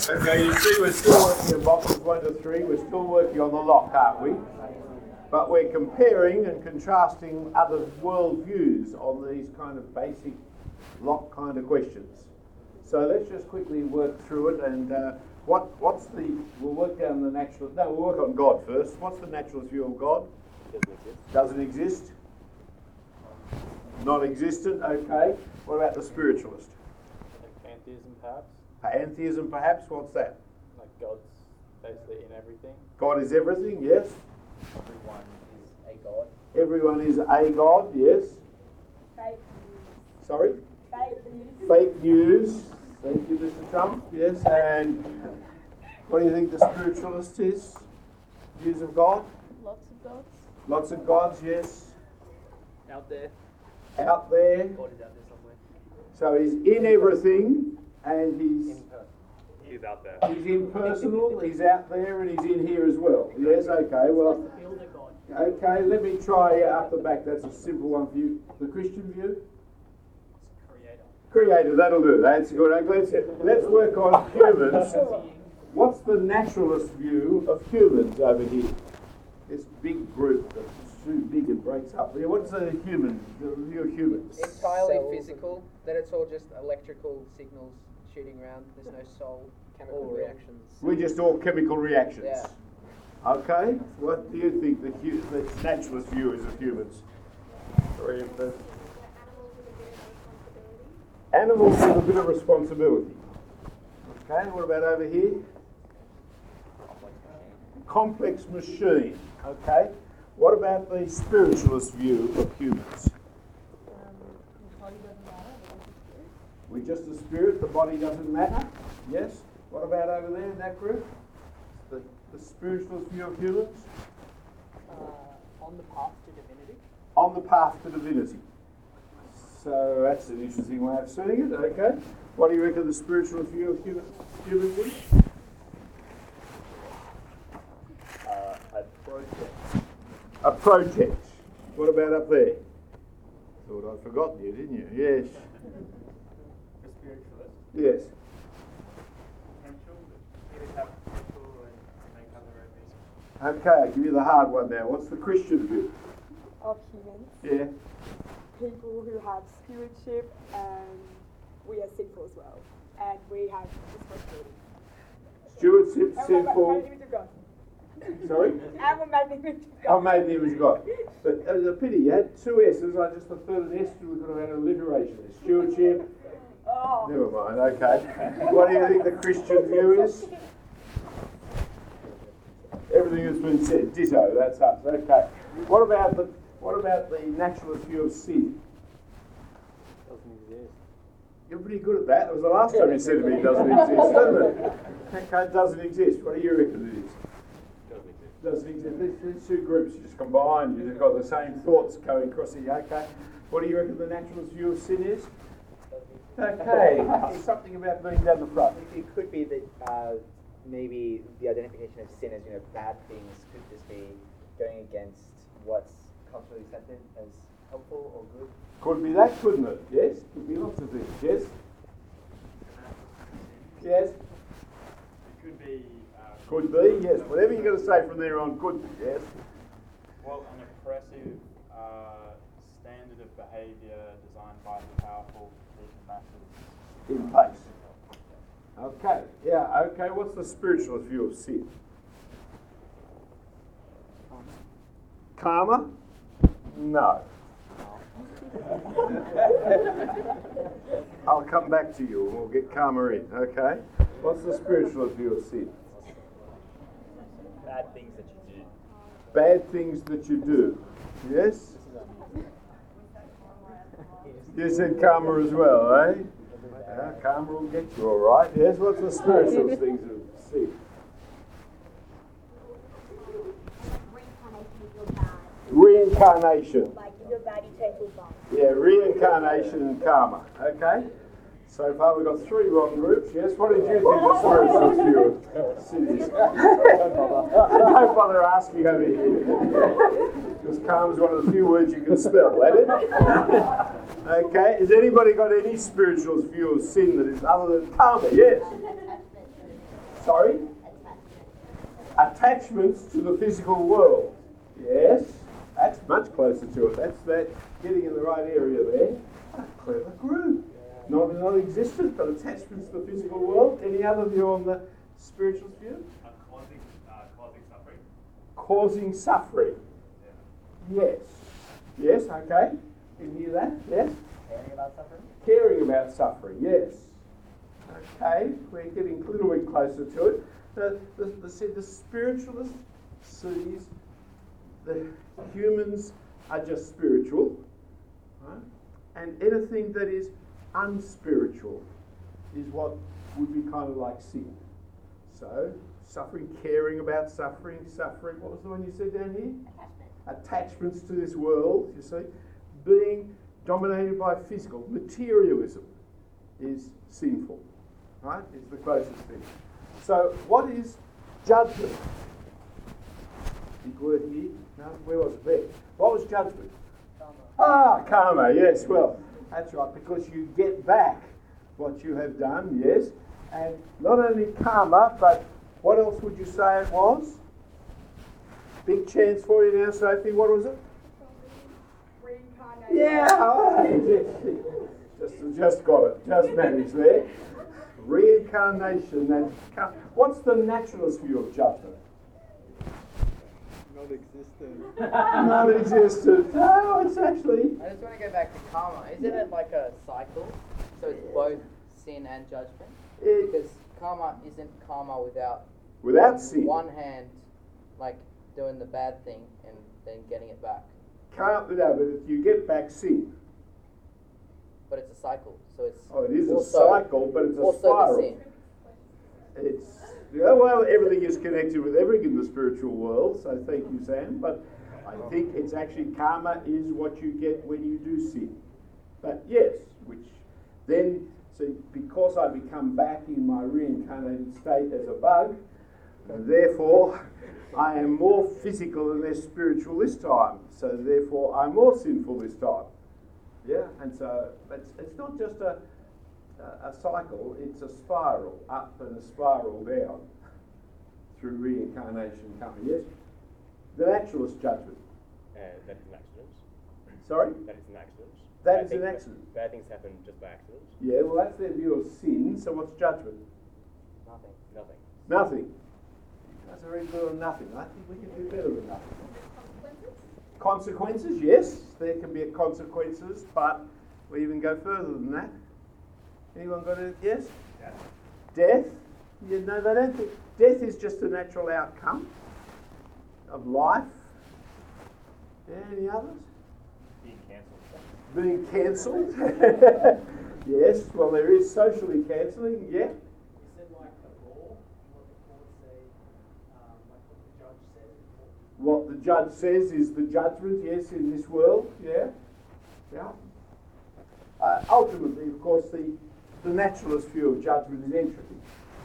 Okay, you see we're still working on boxes 1 to 3. We're still working on the lock, aren't we? But we're comparing and contrasting other worldviews on these kind of basic lock kind of questions. So let's just quickly work through it. And we'll work down the natural. No, we'll work on God first. What's the naturalist view of God? Doesn't exist. Non-existent. Okay. What about the spiritualist? Pantheism, perhaps. Pantheism, perhaps. What's that? Like God's basically in everything. God is everything. Yes. Everyone is a god. Everyone is a god. Yes. Fake news. Sorry. Fake news. Fake news. Thank you, Mr. Trump. Yes. And what do you think the spiritualist is? Views of God? Lots of gods. Lots of gods. Yes. Out there. Out there. God is out there somewhere. So he's in everything, and he's out there. He's impersonal. He's out there, and he's in here as well. Yes. Okay. Well. Build a god. Okay. Let me try up the back. That's a simple one for you. The Christian view. Creator, that'll do. That's good. Let's work on humans. What's the naturalist view of humans over here? This big group that's too big and breaks up. What's the view of humans? Entirely physical, that it's all just electrical signals shooting around. There's no soul, chemical reactions. We're just all chemical reactions. Yeah. Okay. What do you think the naturalist view is of humans? Animals with a bit of responsibility. Okay, what about over here? Complex machine. Okay. What about the spiritualist view of humans? The body doesn't matter. We're just a spirit, the body doesn't matter. Yes? What about over there in that group? The spiritualist view of humans? On the path to divinity. On the path to divinity. So that's an interesting way of saying it, okay. What do you reckon the spiritual view of human is? A project. A project. What about up there? Thought I'd forgotten you, didn't you? Yes. The spiritualist. Yes. Potential. They have potential and make other own music. Okay, I'll give you the hard one now. What's the Christian view? Of humans. Yeah. People who have stewardship, and we are sinful as well, and we have responsibility. Stewardship, And sinful. we're made in the image of God. Sorry? And we're made in the image of God. I made the image of God. But it was a pity. You had two S's. I just preferred an S. We could have had an alliteration. Stewardship. Oh. Never mind. Okay. What do you think the Christian view is? Everything has been said. Ditto. That's us. Okay. What about the naturalist view of sin? Doesn't exist. You're pretty good at that. It was the last time you said to me it doesn't exist, doesn't it? Okay, it doesn't exist. What do you reckon it is? Doesn't exist. These two groups just combined. You've got the same thoughts going across the okay. What do you reckon the naturalist view of sin is? Okay. Something about being down the front. It could be that maybe the identification of sin as bad things could just be going against what's culturally accepted as helpful or good. Could be that, couldn't it? Yes. Could be lots of things. Yes. Yes. It could be. Could be. Yes. Whatever you're going to say from there on, could be. Yes. Well, an oppressive standard of behaviour designed by the powerful to keep the masses In place. Okay. Yeah. Okay. What's the spiritualist view of sin? Karma? No. I'll come back to you and we'll get karma in, okay? What's the spiritualist view of sin? Bad things that you do. Bad things that you do. Yes? You said karma as well, eh? Karma will get you all right. Yes, what's the spiritualist things of sin? Reincarnation. Like if you're bad, you turn to God. Yeah, reincarnation and karma. Okay? So far we've got 3 wrong groups. Yes, what did you think the spiritualist view of sin is? Don't bother asking over here. Because karma is one of the few words you can spell, ain't it? Okay, has anybody got any spiritualist view of sin that is other than karma? Yes. Sorry? Attachments to the physical world. Yes, that's much closer to it. That's that getting in the right area there. A clever group. Not non-existent, but attachments to the physical world. Any other view on the spiritual sphere? Causing suffering. Causing suffering. Yes. Yes, okay. Can you hear that? Yes? Caring about suffering? Caring about suffering, yes. Okay, we're getting a little bit closer to it. The spiritualist sees the humans are just spiritual, right? And anything that is unspiritual is what would be kind of like sin. So, suffering, caring about suffering, what was the one you said down here? Attachments to this world, you see. Being dominated by physical, materialism is sinful, right? Is the closest thing. So, what is judgment? Big word here. No, where was it? There. What was judgment? Karma, yes, well, that's right, because you get back what you have done, yes, and not only karma, but what else would you say it was? Big chance for you now, Sophie, what was it? Reincarnation. Yeah, just got it, just managed there. Reincarnation, what's the naturalist view of judgment? Non-existent. Non-existent. No, it's actually... I just want to go back to karma. Isn't it like a cycle? So it's both sin and judgment? Because karma isn't karma without sin. one hand, like doing the bad thing and then getting it back. But you get back sin. But it's a cycle. So it's Oh, it is a also, cycle, but it's a also spiral. the sin. It's, yeah, well, everything is connected with everything in the spiritual world, so thank you, Sam. But I think it's actually karma is what you get when you do sin. But yes, which then, so because I become back in my reincarnated state as a bug, and therefore I am more physical and less spiritual this time. So therefore I'm more sinful this time. Yeah, and so it's not just a cycle, it's a spiral up and a spiral down through reincarnation coming. Yes? The naturalist judgment. That is an accident. Sorry? That is an accident. That is an accident. Bad things happen just by accident. Yeah, well that's their view of sin, so what's judgment? Nothing. Nothing. Nothing. You guys are very good on nothing. I think we can do better than nothing. Consequences, yes, there can be consequences, but we even go further than that. Anyone got a yes? Death? You know, they don't think death is just a natural outcome of life. Yeah, any others? Being cancelled. Yes, well there is socially cancelling, yeah. Is it like the law? What the court say, like what the judge says? What the judge says is the judgment, yes, in this world, yeah. Yeah. Ultimately, of course, the naturalist view of judgment is entropy.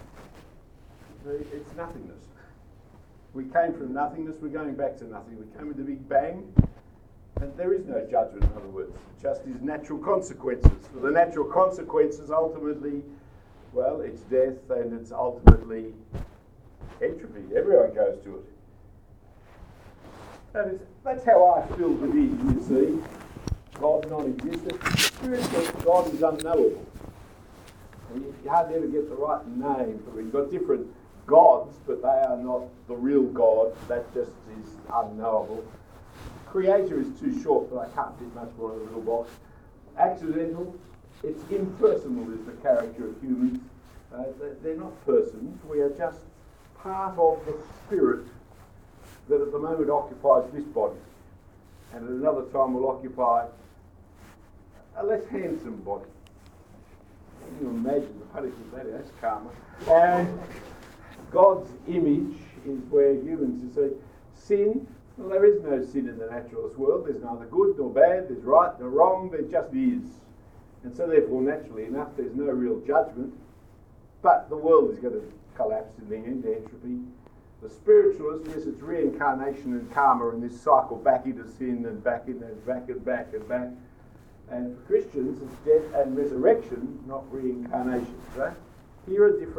It's nothingness. We came from nothingness, we're going back to nothing. We came with the Big Bang, and there is no judgment, in other words. It just is natural consequences. Well, the natural consequences ultimately, well, it's death and it's ultimately entropy. Everyone goes to it. That's how I feel it is, you see. God's non-existent. Spiritually, God is unknowable. And you hardly ever get the right name for it. You've got different gods, but they are not the real God. That just is unknowable. Creator is too short, but I can't fit much more in a little box. Accidental, it's impersonal is the character of humans. They're not persons. We are just part of the spirit that at the moment occupies this body. And at another time will occupy a less handsome body. Can you imagine the punishment that is? That's karma. And God's image is where humans, you see, sin. Well, there is no sin in the naturalist world. There's neither good nor bad. There's right nor wrong. There just is. And so therefore, naturally enough, there's no real judgment. But the world is going to collapse in the end, entropy. The spiritualist, yes, it's reincarnation and karma and this cycle back into sin and back in and back and back and back. And for Christians, it's death and resurrection, not reincarnation. Right? Here are different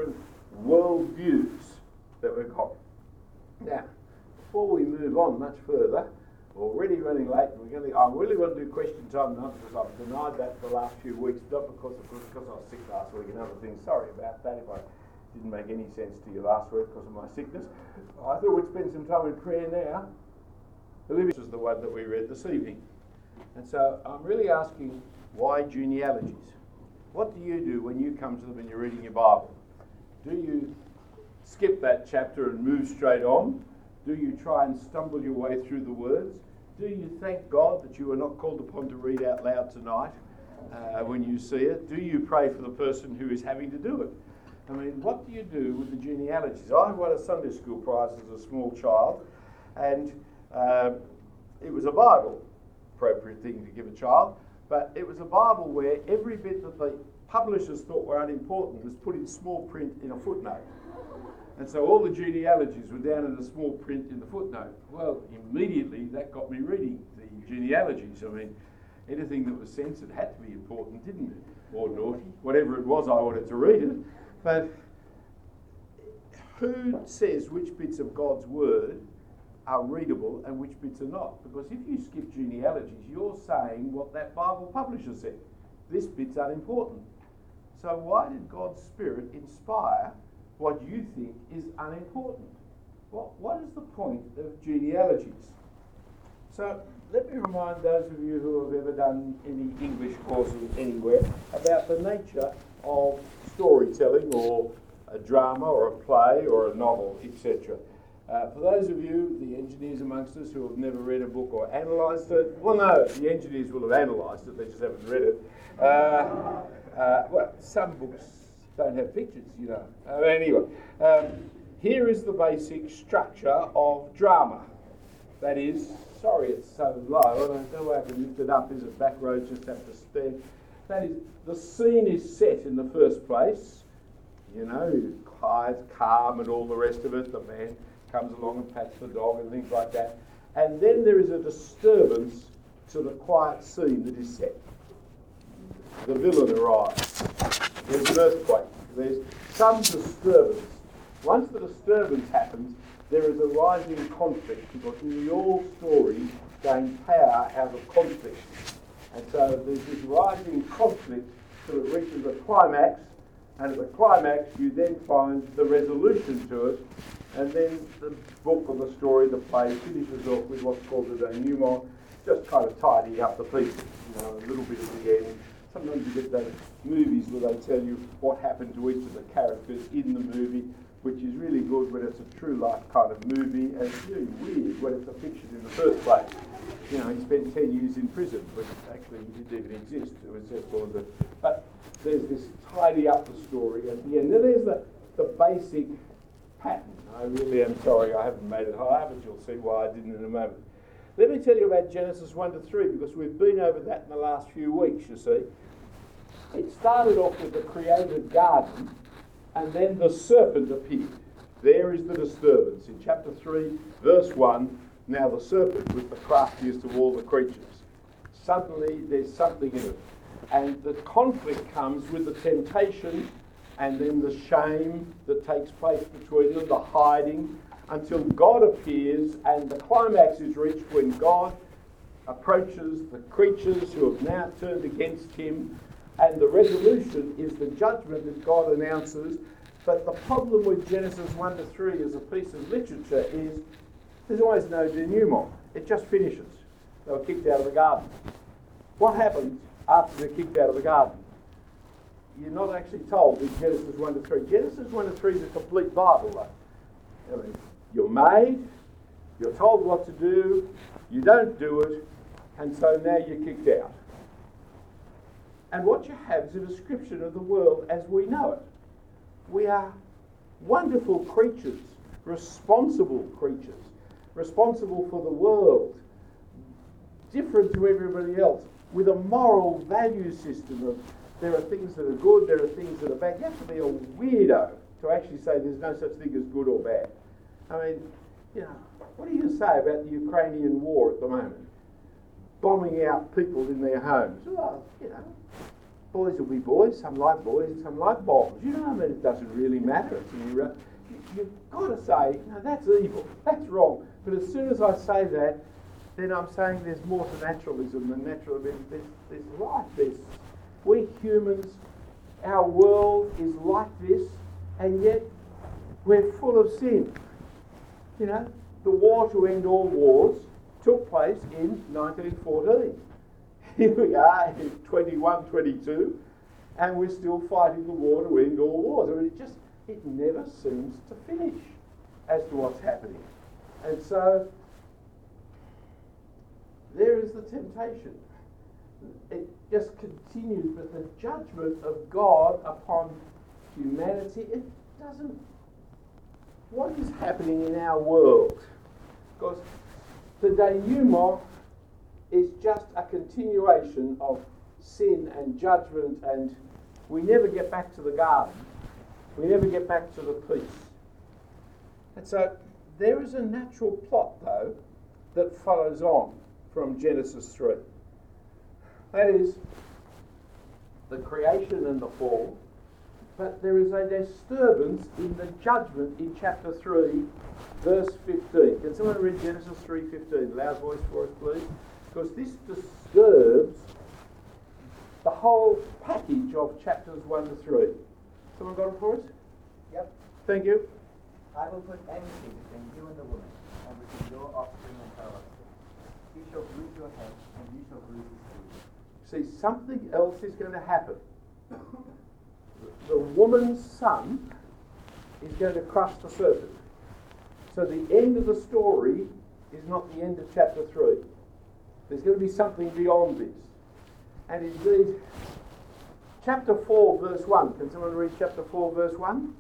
worldviews that we've got. Now, before we move on much further, we're already running late. I really want to do question time now because I've denied that for the last few weeks, not because I was sick last week and other things. Sorry about that if I didn't make any sense to you last week because of my sickness. I thought we'd spend some time in prayer now. This is the one that we read this evening. And so I'm really asking, why genealogies? What do you do when you come to them and you're reading your Bible? Do you skip that chapter and move straight on? Do you try and stumble your way through the words? Do you thank God that you are not called upon to read out loud tonight when you see it? Do you pray for the person who is having to do it? I mean, what do you do with the genealogies? I won a Sunday school prize as a small child, and it was a Bible, appropriate thing to give a child, but it was a Bible where every bit that the publishers thought were unimportant was put in small print in a footnote. And so all the genealogies were down in the small print in the footnote. Well, immediately that got me reading the genealogies. I mean, anything that was censored had to be important, didn't it? Or naughty. Whatever it was, I wanted to read it. But who says which bits of God's word are readable and which bits are not? Because if you skip genealogies, you're saying what that Bible publisher said. This bit's unimportant. So why did God's Spirit inspire what you think is unimportant? What is the point of genealogies? So let me remind those of you who have ever done any English courses anywhere about the nature of storytelling or a drama or a play or a novel, etc. For those of you, the engineers amongst us who have never read a book or analysed it, well no, the engineers will have analysed it, they just haven't read it. Well, some books don't have pictures, you know. Anyway, here is the basic structure of drama. That is, sorry it's so low, I don't know how I can lift it up, is it? Back rows just have to stand. That is, the scene is set in the first place, you know, quiet, calm and all the rest of it. The man comes along and pats the dog and things like that. And then there is a disturbance to the quiet scene that is set. The villain arrives. There's an earthquake. There's some disturbance. Once the disturbance happens, there is a rising conflict because nearly all stories gain power out of conflict. And so there's this rising conflict till it reaches a climax, and at the climax you then find the resolution to it, and then the book or the story, the play, finishes off with what's called a denouement, just kind of tidying up the pieces, you know, a little bit at the end. Sometimes you get those movies where they tell you what happened to each of the characters in the movie, which is really good when it's a true life kind of movie, and it's really weird when it's a fiction in the first place. You know, he spent 10 years in prison, but actually he didn't even exist. It was just all the, but there's this tidy up the story at the end. Then there's the basic pattern. I really am sorry I haven't made it higher, but you'll see why I didn't in a moment. Let me tell you about Genesis 1 to 3, because we've been over that in the last few weeks, you see. It started off with the created garden, and then the serpent appeared. There is the disturbance. In chapter 3, verse 1, now the serpent was the craftiest of all the creatures. Suddenly there's something in it. And the conflict comes with the temptation and then the shame that takes place between them, the hiding, until God appears, and the climax is reached when God approaches the creatures who have now turned against him, and the resolution is the judgment that God announces. But the problem with Genesis 1 to 3 as a piece of literature is there's always no denouement. It just finishes. They were kicked out of the garden. What happens after they're kicked out of the garden? You're not actually told in Genesis 1 to 3. Genesis 1 to 3 is a complete Bible, though. I mean, you're made, you're told what to do, you don't do it, and so now you're kicked out. And what you have is a description of the world as we know it. We are wonderful creatures, responsible for the world, different to everybody else, with a moral value system of there are things that are good, there are things that are bad. You have to be a weirdo to actually say there's no such thing as good or bad. I mean, you know, what are you going to say about the Ukrainian war at the moment? Bombing out people in their homes. Well, you know, boys will be boys, some like boys, some like bombs. You know, I mean, it doesn't really matter. You've got to say, no, that's evil, that's wrong. But as soon as I say that, then I'm saying there's more to naturalism than naturalism. There's life. We humans, our world is like this, and yet we're full of sin. You know, the war to end all wars took place in 1914. Here we are in 21, 22, and we're still fighting the war to end all wars. I mean, it never seems to finish as to what's happening. And so, there is the temptation. It just continues, but the judgment of God upon humanity, it doesn't... What is happening in our world? Because the denouement is just a continuation of sin and judgment, and we never get back to the garden. We never get back to the peace. And so there is a natural plot, though, that follows on from Genesis 3. That is the creation and the fall, but there is a disturbance in the judgment in chapter 3, verse 15. Can someone read Genesis 3:15? Loud voice for us, please. Because this disturbs the whole package of chapters 1 to 3. Someone got it for us? Yep. Thank you. I will put enmity between you and the woman, and between your offspring and her offspring. He shall bruise your head, and you shall bruise his heel. See, something else is going to happen. The woman's son is going to crush the serpent. So the end of the story is not the end of chapter 3. There's going to be something beyond this. And indeed, chapter 4, verse 1. Can someone read chapter 4, verse 1?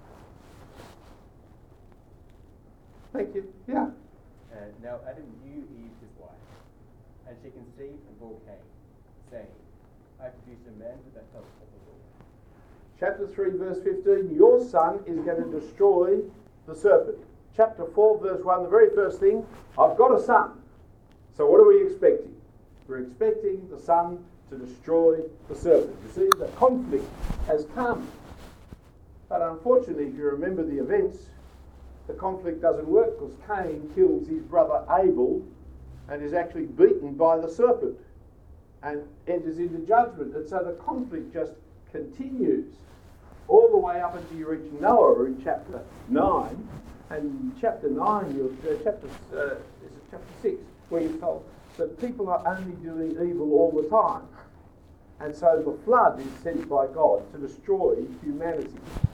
Thank you. Yeah. Now Adam knew Eve his wife, and she conceived and bore Cain, saying, I produced a man with the help of the Lord. Chapter 3, verse 15, your son is going to destroy the serpent. Chapter 4, verse 1, the very first thing, I've got a son. So what are we expecting? We're expecting the son to destroy the serpent. You see, the conflict has come. But unfortunately, if you remember the events, the conflict doesn't work because Cain kills his brother Abel and is actually beaten by the serpent and enters into judgment. And so the conflict just continues all the way up until you reach Noah in chapter 9. And in chapter 9, chapter 6, where you're told that people are only doing evil all the time. And so the flood is sent by God to destroy humanity.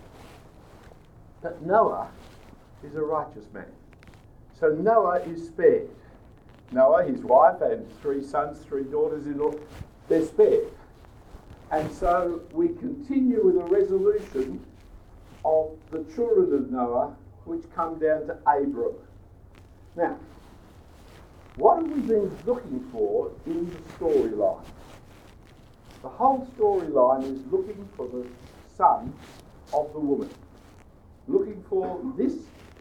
But Noah is a righteous man. So Noah is spared. Noah, his wife, and 3 sons, 3 daughters-in-law, they're spared. And so we continue with a resolution of the children of Noah, which come down to Abram. Now, what have we been looking for in the storyline? The whole storyline is looking for the son of the woman. Looking for this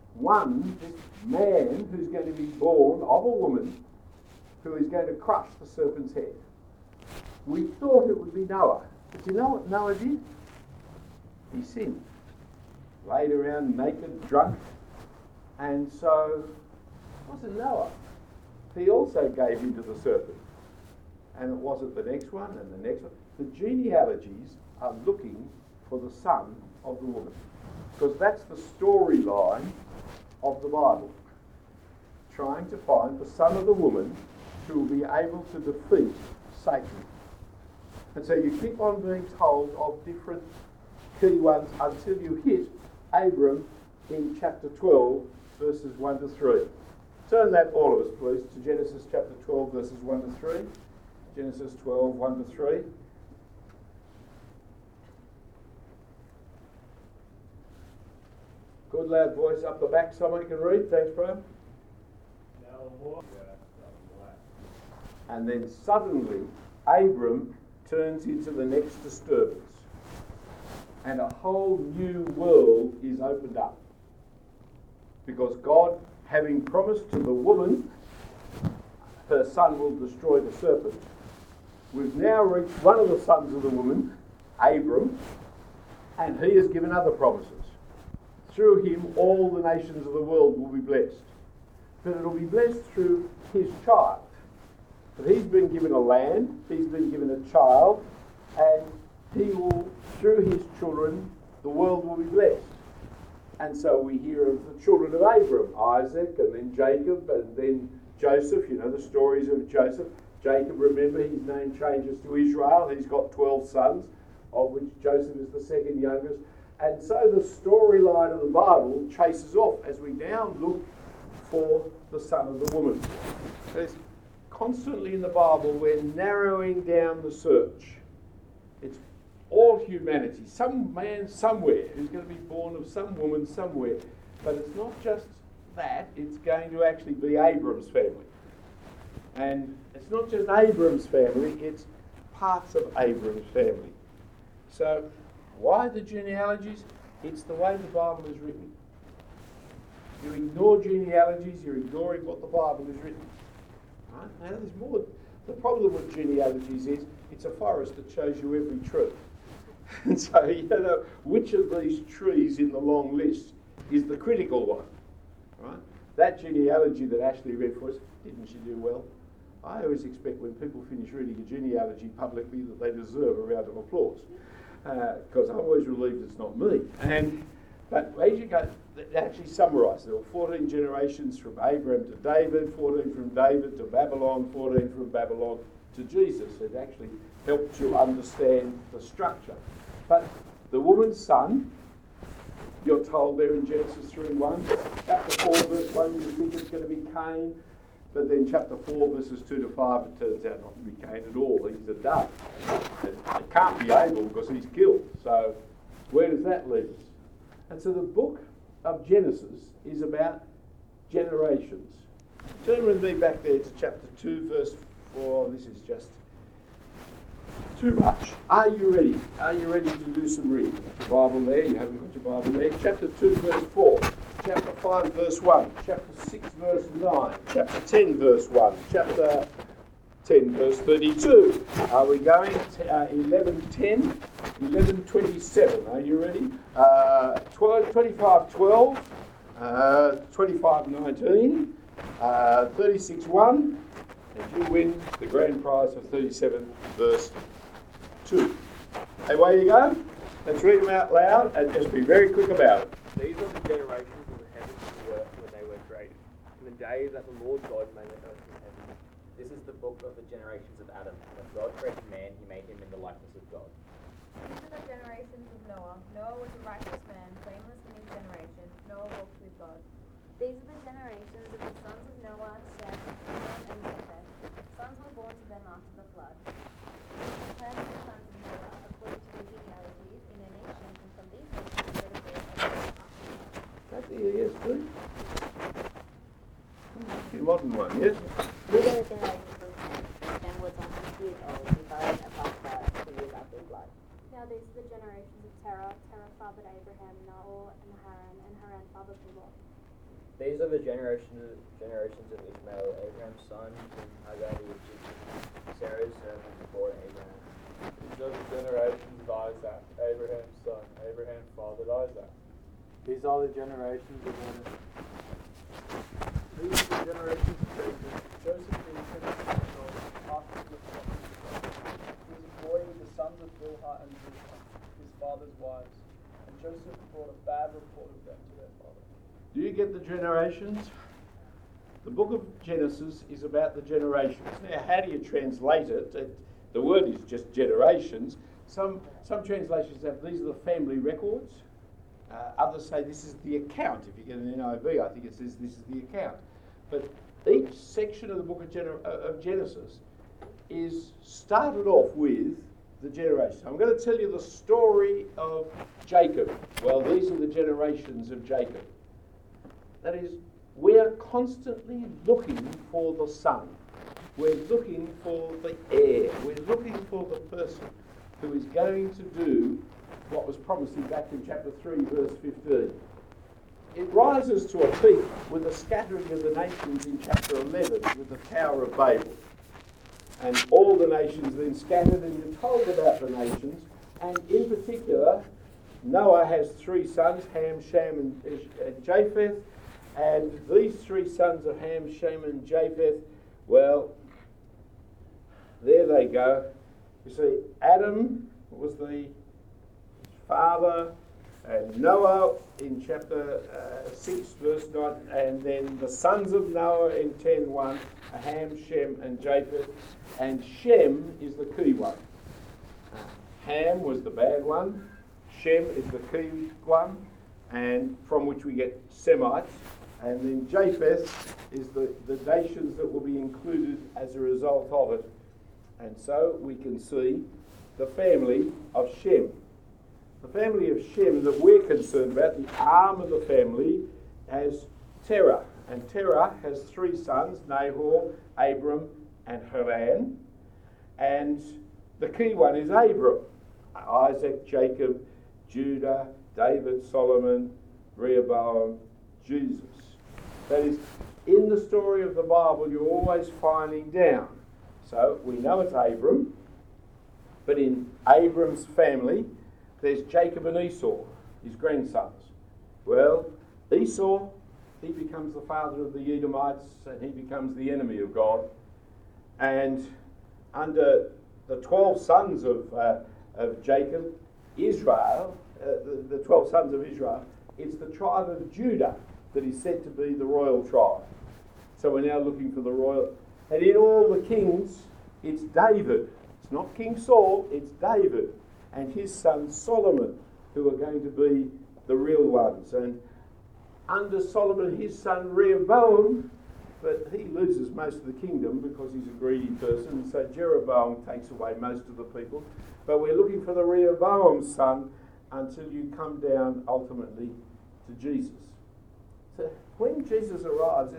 man who's going to be born of a woman who is going to crush the serpent's head. We thought it would be Noah. But you know what Noah did? He sinned. Laid around naked, drunk. And so, it wasn't Noah. He also gave in to the serpent. And it wasn't the next one and the next one. The genealogies are looking for the son of the woman. Because that's the storyline of the Bible. Trying to find the son of the woman who will be able to defeat Satan. And so you keep on being told of different key ones until you hit Abram in chapter 12, verses 1 to 3. Turn that, all of us, please, to Genesis chapter 12, verses 1 to 3. Genesis 12, 1 to 3. Good loud voice up the back. Someone can read. Thanks, Bram. And then suddenly, Abram turns into the next disturbance. And a whole new world is opened up. Because God, having promised to the woman, her son will destroy the serpent. we've now reached one of the sons of the woman, Abram, and he has given other promises. Through him, all the nations of the world will be blessed. But it'll be blessed through his child. But he's been given a land, he's been given a child, and he will, through his children, the world will be blessed. And so we hear of the children of Abram, Isaac, and then Jacob, and then Joseph. You know the stories of Joseph. Jacob, remember, his name changes to Israel. He's got 12 sons, of which Joseph is the second youngest. And so the storyline of the Bible chases off as we now look for the son of the woman. There's constantly in the Bible, we're narrowing down the search. It's all humanity, some man somewhere who's going to be born of some woman somewhere. But it's not just that, it's going to actually be Abram's family. And it's not just Abram's family, it's parts of Abram's family. So why the genealogies? It's the way the Bible is written. You ignore genealogies, you're ignoring what the Bible is written. Right? Now there's more. The problem with genealogies is it's a forest that shows you every tree. And so you don't know which of these trees in the long list is the critical one. Right? That genealogy that Ashley read for us, didn't she do well? I always expect when people finish reading a genealogy publicly that they deserve a round of applause. Because I'm always relieved it's not me. But as you go, it actually summarised. There were 14 generations from Abraham to David, 14 from David to Babylon, 14 from Babylon to Jesus. It actually helped you understand the structure. But the woman's son, you're told there in Genesis 3:1, chapter 4 verse 1, you think it's going to be Cain, but then chapter 4 verses 2 to 5, it turns out not to be Cain at all. He's a dove. It can't be Abel because he's killed. So where does that leave us? And so the book of Genesis is about generations. Turn with me back there to chapter 2 verse 4. This is just too much. Are you ready? Are you ready to do some reading? Got your Bible there? You haven't got your Bible there? Chapter 2 verse 4. Chapter 5 verse 1. Chapter 6 verse 9. Chapter 10 verse 1. Chapter 10 verse 32. Are we going? 11:10. 11:27. Are you ready? 25:12. 25:19. 36:1. And you win the grand prize of 37 verse 2. Hey, away you go. Let's read them out loud and just be very quick about it. These are the generations of the heavens and the earth when they were created, in the day that the Lord God made the earth and heaven. This is the book of the generations of Adam. When God created man, he made him in the likeness of God. These are the generations of Noah. Noah was a righteous man, blameless in his generation. Noah walked with God. These are the generations of the sons of Noah, Shem, Ham, and Japheth. Sons were born to them after the flood. Ham and the sons of Noah, according to the genealogies, in their nations, and from these nations were the birth of Noah after the flood. That's the yes, please. The modern one, yes? These are the generations of Ham. Shem was 100 years old. He married a Bethel 2 years after his life. Now these are the generations of Terah. Terah fathered Abraham, Nahor, and Haran fathered Lot. These are the generations of Ishmael, Abraham's son, from Hagar the Egyptian, Sarah's servant before Abraham. These are the generations of Isaac, Abraham's son. Abraham fathered Isaac. These are the generations of Enoch. These are the generations of Joseph. Joseph being after the flood. He was a boy with the sons of Bilhah and Zilpah, his father's wives. And Joseph brought a bad report of them to their father. Do you get the generations? The book of Genesis is about the generations. Now, how do you translate it? The word is just generations. Some translations have these are the family records. Others say this is the account. If you get an NIV, I think it says this is the account. But each section of the book of Genesis is started off with the generations. I'm going to tell you the story of Jacob. Well, these are the generations of Jacob. That is, we are constantly looking for the son. We're looking for the heir. We're looking for the person who is going to do what was promised back in chapter 3, verse 15. It rises to a peak with the scattering of the nations in chapter 11 with the Tower of Babel. And all the nations then scattered, and you're told about the nations. And in particular, Noah has 3 sons, Ham, Shem, and Japheth. And these 3 sons of Ham, Shem, and Japheth, well, there they go. You see, Adam was the father, and Noah in chapter 6, verse 9, and then the sons of Noah in 10:1, Ham, Shem, and Japheth. And Shem is the key one. Ham was the bad one. Shem is the key one, and from which we get Semites. And then Japheth is the nations that will be included as a result of it. And so we can see the family of Shem. The family of Shem that we're concerned about, the arm of the family, has Terah. And Terah has 3 sons, Nahor, Abram, and Haran. And the key one is Abram. Isaac, Jacob, Judah, David, Solomon, Rehoboam, Jesus. That is, in the story of the Bible, you're always filing down. So we know it's Abram, but in Abram's family, there's Jacob and Esau, his grandsons. Well, Esau, he becomes the father of the Edomites, and he becomes the enemy of God. And under the 12 sons of Jacob, Israel, the 12 sons of Israel, it's the tribe of Judah that is said to be the royal tribe. So we're now looking for the royal. And in all the kings, it's David. It's not King Saul, it's David and his son Solomon who are going to be the real ones. And under Solomon, his son Rehoboam, but he loses most of the kingdom because he's a greedy person. So Jeroboam takes away most of the people. But we're looking for the Rehoboam son until you come down ultimately to Jesus. So when Jesus arrives,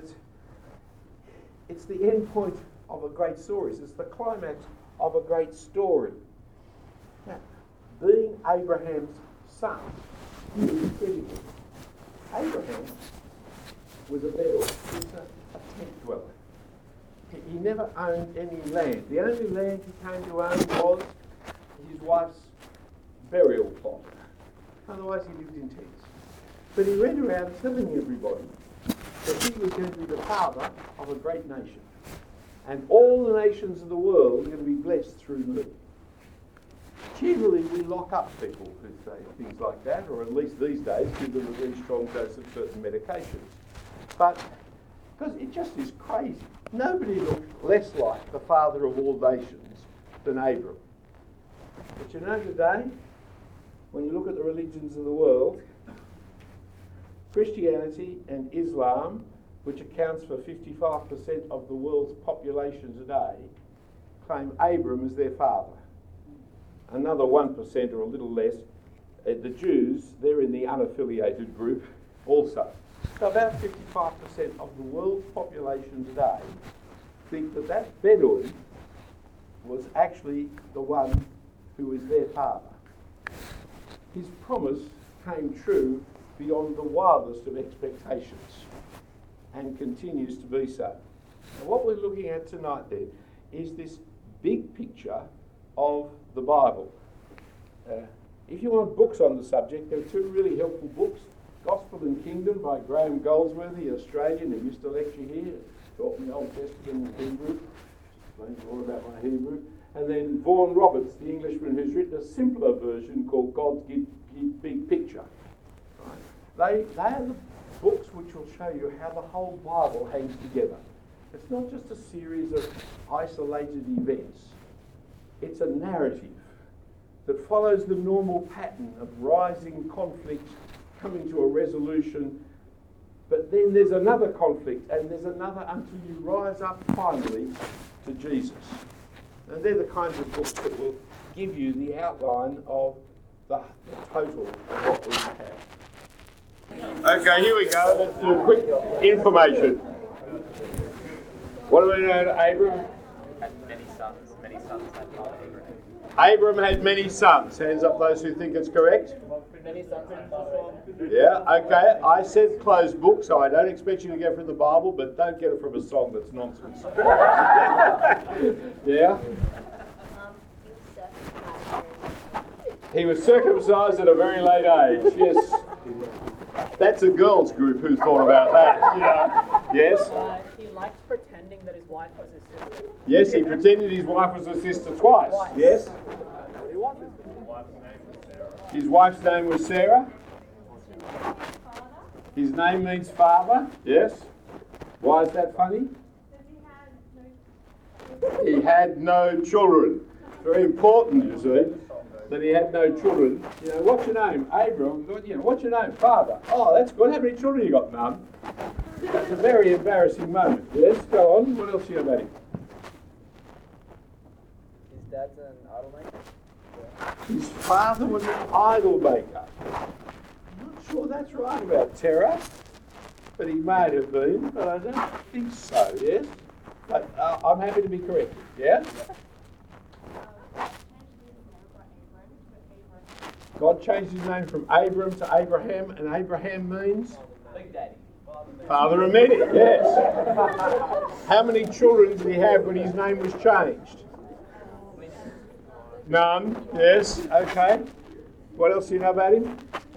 it's the end point of a great story. It's the climax of a great story. Now, being Abraham's son is critical. Abraham was a Bedouin. He was a tent dweller. He never owned any land. The only land he came to own was his wife's burial plot. Otherwise he lived in tents. But he went around telling everybody that he was going to be the father of a great nation. And all the nations of the world are going to be blessed through me. Generally, we lock up people who say things like that, or at least these days give them a very strong dose of certain medications. But, because it just is crazy. Nobody looked less like the father of all nations than Abram. But you know today, when you look at the religions of the world, Christianity and Islam, which accounts for 55% of the world's population today, claim Abram as their father. Another 1% or a little less, the Jews, they're in the unaffiliated group also. So about 55% of the world's population today think that that Bedouin was actually the one who was their father. His promise came true beyond the wildest of expectations and continues to be so. Now, what we're looking at tonight then is this big picture of the Bible. If you want books on the subject, there are 2 really helpful books. Gospel and Kingdom by Graham Goldsworthy, Australian, who used to lecture here, taught me Old Testament and Hebrew, explains all about my Hebrew. And then Vaughan Roberts, the Englishman, who's written a simpler version called God's Big Picture. Right? They are the books which will show you how the whole Bible hangs together. It's not just a series of isolated events. It's a narrative that follows the normal pattern of rising conflict coming to a resolution, but then there's another conflict and there's another until you rise up finally to Jesus. And they're the kinds of books that will give you the outline of the total of what we have. Okay, here we go. Let's do a quick information. What do we know to Abram? Had many sons had Father Abraham. Abram had many sons. Hands up those who think it's correct. Many sons and fathers. Yeah, okay. I said closed book, so I don't expect you to go from the Bible, but don't get it from a song that's nonsense. Yeah? He was circumcised at a very late age, yes. That's a girls' group who thought about that. Yes? He likes pretending that his wife was his sister. Yes, he pretended his wife was his sister twice. Yes? His wife's name was Sarah. His name means father. Yes? Why is that funny? He had no children. Very important, you see, that he had no children. You know, what's your name? Abram. You know, what's your name? Father. Oh, that's good. How many children you got, Mum? That's a very embarrassing moment. Yes, go on. What else you know about him? His dad's an idol maker. His father was an idol maker. I'm not sure that's right about Terah, but he may have been, but I don't think so, yes? But I'm happy to be corrected, yeah? God changed his name from Abram to Abraham, and Abraham means? Big Daddy. Father of many, yes. How many children did he have when his name was changed? None, yes, okay. What else do you know about him?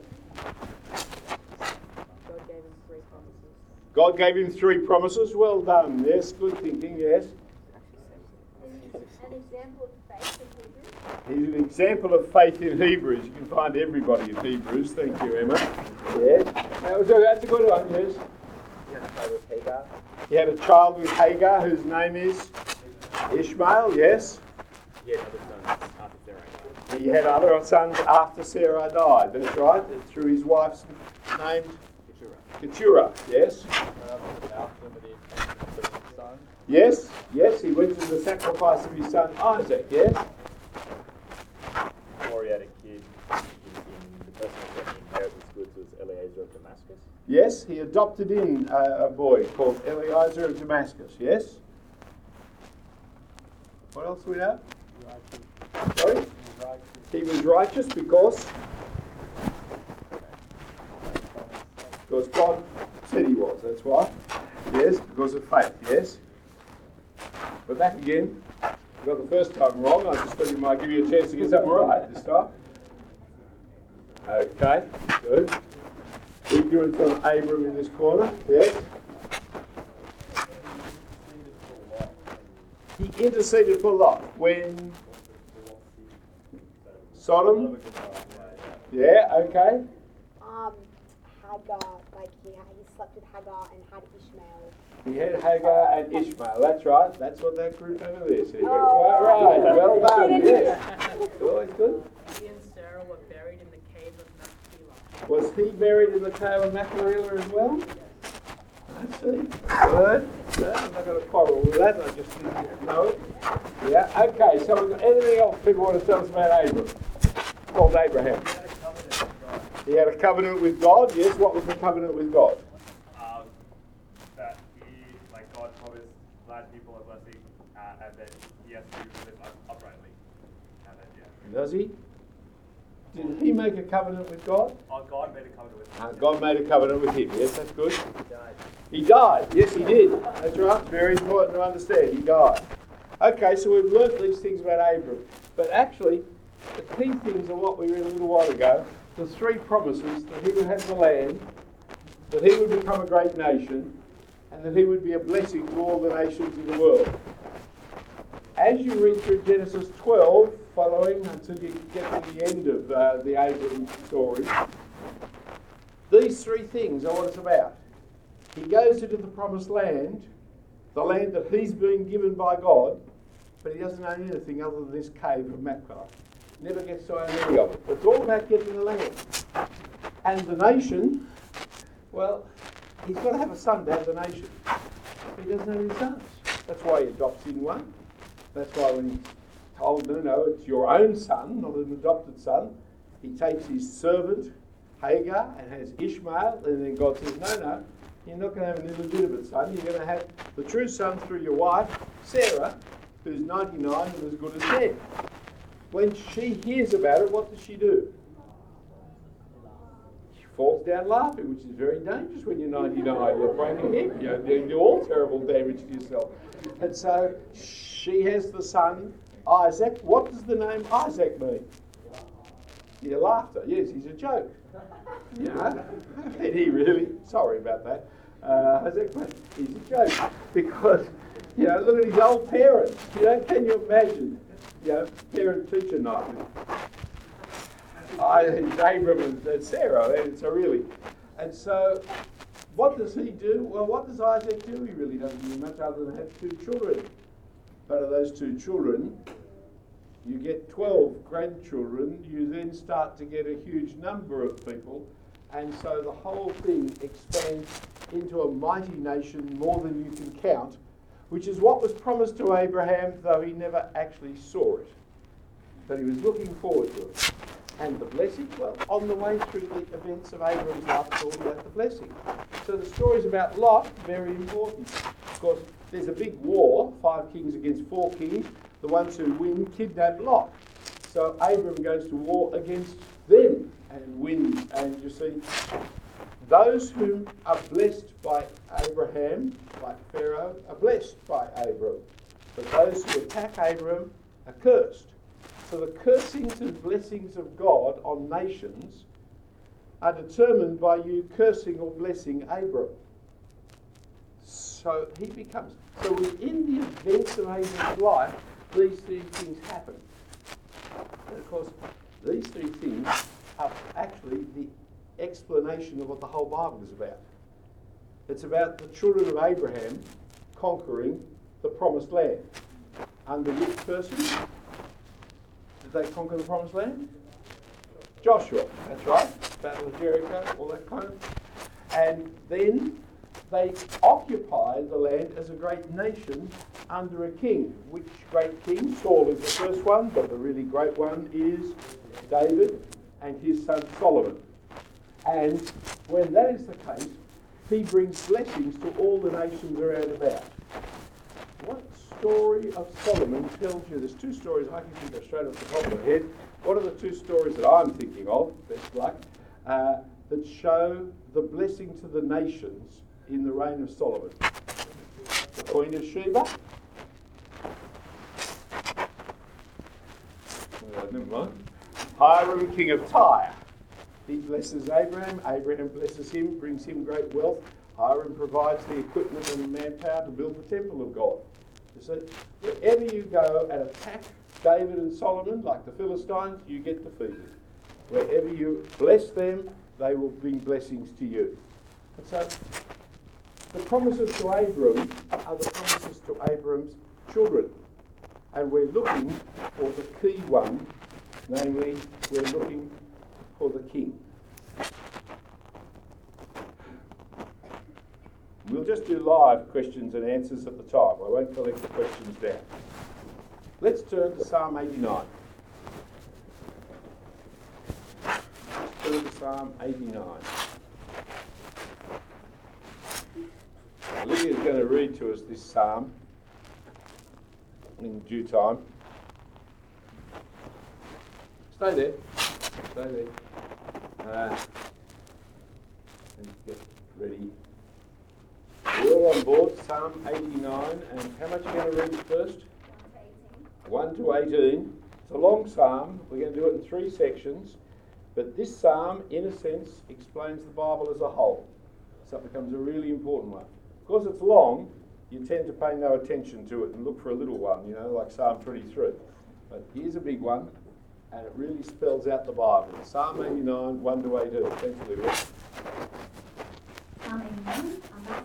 God gave him 3 promises. Well done, yes, good thinking, yes. An example of faith in Hebrews. He's an example of faith in Hebrews. You can find everybody in Hebrews. Thank you, Emma. Yes, that's a good one, yes. He had a child with Hagar whose name is Ishmael, yes. He had other sons after Sarah died. That's right. Through his wife's named Keturah, yes. Yes, yes, he went to the sacrifice of his son Isaac, yes. Before he had a kid, the person who got the inheritance goods was Eliezer of Damascus. Yes, he adopted in a boy called Eliezer of Damascus, yes. What else do we know? Sorry? He was righteous because God said he was, that's why. Yes, because of faith, yes. But back again, you got the first time wrong. I just thought you might give you a chance to get something right this time. Okay, good. Ignorance on Abram in this corner, yes. He interceded for Lot when Sodom. Yeah, okay. Hagar, like he slept with Hagar and had Ishmael. He had Hagar and Ishmael. That's right. That's what that group over there said. You're quite right. Well done. Yes. Always good. He and Sarah were buried in the cave of Machpelah. Was he buried in the cave of Machpelah as well? I see. Good. I'm not going to quarrel with that. I just didn't know it. Yeah. Okay. So we've got anything else people want to tell us about Abram? Called Abraham. He had a covenant with God. Yes. What was the covenant with God? That God promised glad people a blessing, and that he has to live uprightly. And then, yeah. Does he? Did he make a covenant with God? Oh, God made a covenant with him. God made a covenant with him. Yes, that's good. He died. Yes, he did. That's right. It's very important to understand. He died. Okay, so we've learnt these things about Abram. But actually, the key things are what we read a little while ago. The 3 promises that he would have the land, that he would become a great nation, and that he would be a blessing to all the nations in the world. As you read through Genesis 12, following until you get to the end of the Abram story, these 3 things are what it's about. He goes into the promised land, the land that he's been given by God, but he doesn't own anything other than this cave of Machpelah. Never gets to own any of it. It's all about getting the land. And the nation, well, he's got to have a son to have the nation. He doesn't have any sons. That's why he adopts in one. That's why when he's told, no, it's your own son, not an adopted son, he takes his servant, Hagar, and has Ishmael, and then God says, no, you're not going to have an illegitimate son. You're going to have the true son through your wife, Sarah, who's 99 and as good as dead. When she hears about it, what does she do? falls down laughing, which is very dangerous when you're 99. You'll break a hip. You do all terrible damage to yourself. And so she has the son, Isaac. What does the name Isaac mean? Yeah, laughter. Yes, he's a joke. You know, and he really, sorry about that. Isaac, he's a joke. Because, you know, look at his old parents. You know, can you imagine, you know, parent-teacher night? Abram and Sarah, and so really. And so, what does he do? Well, what does Isaac do? He really doesn't do much other than have 2 children. But of those 2 children, you get 12 grandchildren, you then start to get a huge number of people, and so the whole thing expands into a mighty nation, more than you can count, which is what was promised to Abraham, though he never actually saw it. But he was looking forward to it. And the blessing, well, on the way through the events of Abraham's life, it's all about the blessing. So the stories about Lot, very important. Of course, there's a big war, 5 kings against 4 kings. The ones who win kidnap Lot. So Abram goes to war against them and wins. And you see, those who are blessed by Abraham, like Pharaoh, are blessed by Abram. But those who attack Abram are cursed. So the cursings and blessings of God on nations are determined by you cursing or blessing Abram. So he becomes... So within the events of Abram's life, these 3 things happen. And of course, these 3 things are actually the explanation of what the whole Bible is about. It's about the children of Abraham conquering the promised land. Under which person did they conquer the promised land? Joshua, that's right. Battle of Jericho, all that kind of. And then they occupied the land as a great nation under a king. Which great king? Saul is the first one, but the really great one is David and his son Solomon. And when that is the case, he brings blessings to all the nations around about. What story of Solomon tells you? There's 2 stories I can think of straight off the top of my head. What are the 2 stories that I'm thinking of, best luck, that show the blessing to the nations in the reign of Solomon? The Queen of Sheba. Never mind. Hiram, king of Tyre. He blesses Abraham. Abraham blesses him, brings him great wealth. Hiram provides the equipment and the manpower to build the temple of God. So wherever you go and attack David and Solomon, like the Philistines, you get defeated. Wherever you bless them, they will bring blessings to you. And so the promises to Abram are the promises to Abram's children. And we're looking for the key one, namely, we're looking for the king. We'll just do live questions and answers at the time. I won't collect the questions down. Let's turn to Psalm 89. Let's turn to Psalm 89. Lydia's going to read to us this psalm in due time. Stay there. Stay there. And get ready. We're all on board, Psalm 89, and how much are you going to read first? 1 to 18. It's a long psalm. We're going to do it in 3 sections, but this psalm, in a sense, explains the Bible as a whole. So it becomes a really important one. Because it's long, you tend to pay no attention to it and look for a little one, you know, like Psalm 23. But here's a big one, and it really spells out the Bible. Psalm 89, 1 to 18. Thanks, Olivia. Psalm 89,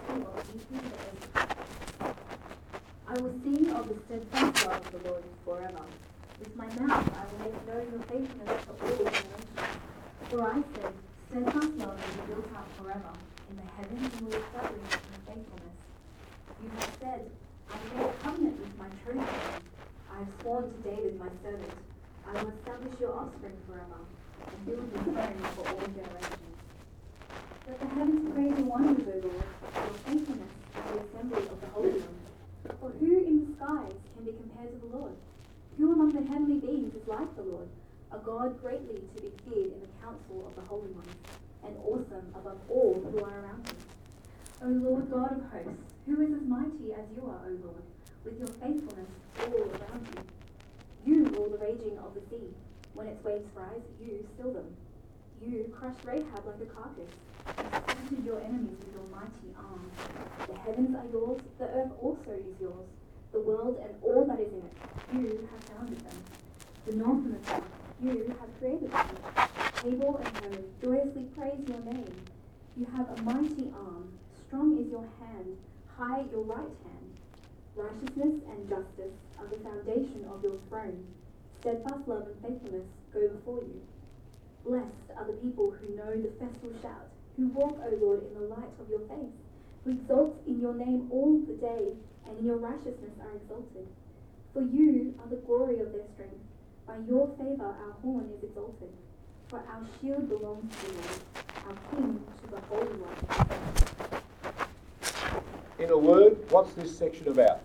I will sing of the steadfast love of the Lord forever. With my mouth I will make known your faithfulness to all generations. For I said, steadfast love will be built up forever. In the heavens you will establish your faithfulness. You have said, I will make a covenant with my chosen. I have sworn to David my servant. I will establish your offspring forever, and build your throne for all generations. Let the heavens praise your wonders, O Lord, your faithfulness to the assembly of the holy ones. For who in the skies can be compared to the Lord? Who among the heavenly beings is like the Lord, a God greatly to be feared in the council of the holy ones? and awesome above all who are around him. O Lord God of hosts, who is as mighty as you are, O Lord, with your faithfulness all around you? You rule the raging of the sea. When its waves rise, you still them. You crushed Rahab like a carcass. You scattered your enemies with your mighty arm. The heavens are yours, the earth also is yours, the world and all that is in it. You have founded them. The north and the south, you have created them. Tabor and Hermon joyously praise your name. You have a mighty arm, strong is your hand, high your right hand. Righteousness and justice are the foundation of your throne. Steadfast love and faithfulness go before you. Blessed are the people who know the festal shout, who walk, O Lord, in the light of your face, who exalt in your name all the day, and in your righteousness are exalted. For you are the glory of their strength. By your favor our horn is exalted. For our shield belongs to the Lord, our King to the Holy One. In a word, what's this section about?